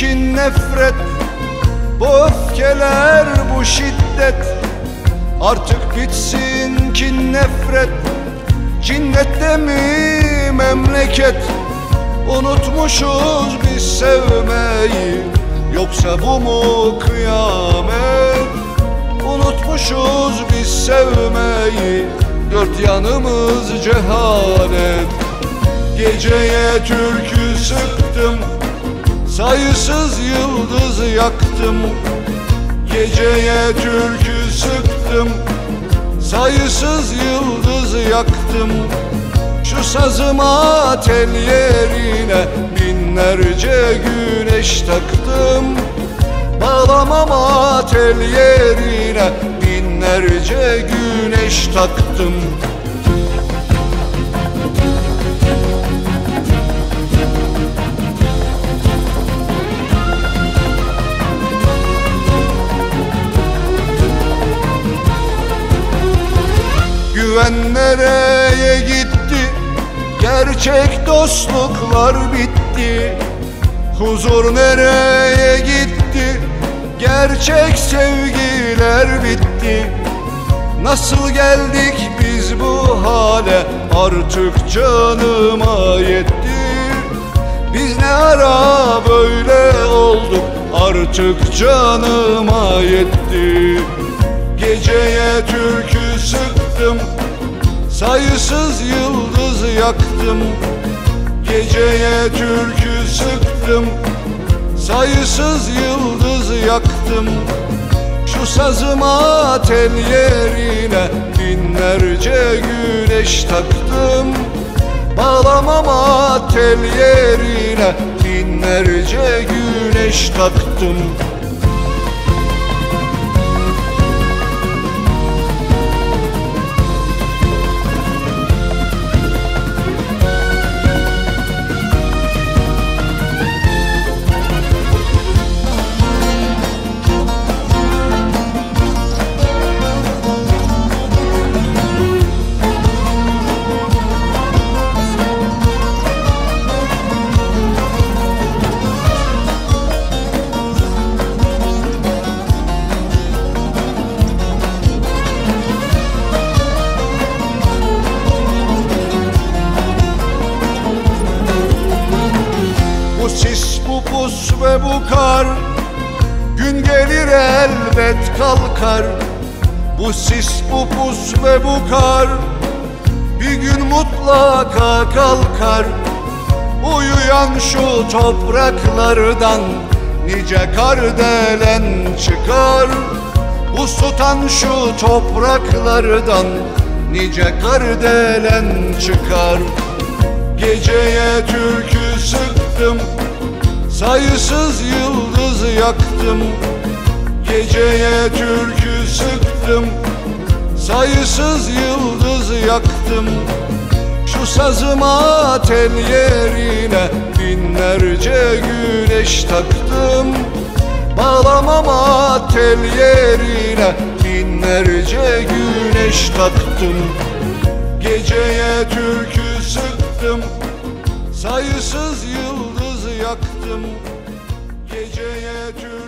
kin, nefret, bu öfkeler, bu şiddet artık bitsin. Kin, nefret, cinnette mi memleket? Unutmuşuz biz sevmeyi, yoksa bu mu kıyamet? Unutmuşuz biz sevmeyi, dört yanımız cehalet. Geceye türkü sıktım, sayısız yıldız yaktım. Geceye türkü sıktım, sayısız yıldız yaktım. Şu sazıma, tel yerine binlerce güneş taktım. Bağlamama, tel yerine binlerce güneş taktım. Güven nereye gitti? Gerçek dostluklar bitti. Huzur nereye gitti? Gerçek sevgiler bitti. Nasıl geldik biz bu hale? Artık canıma yetti. Biz ne ara böyle olduk? Artık canıma yetti. Geceye türkü sıktım, sayısız yıldız yaktım. Geceye türkü sıktım, sayısız yıldız yaktım. Şu sazıma, tel yerine binlerce güneş taktım. Bağlamama, tel yerine binlerce güneş taktım. Bu sis, bu pus ve bu kar, gün gelir elbet kalkar. Bu sis, bu pus ve bu kar, bir gün mutlaka kalkar. Uyuyan şu topraklardan nice kardelen çıkar. Buz tutan şu topraklardan nice kardelen çıkar. Geceye türkü sıktım, sayısız yıldız yaktım. Geceye türkü sıktım, sayısız yıldız yaktım. Şu sazıma, tel yerine binlerce güneş taktım. Bağlamama, tel yerine binlerce güneş taktım. Geceye türkü sıktım, sayısız yıldız yaktım. Geceye türkü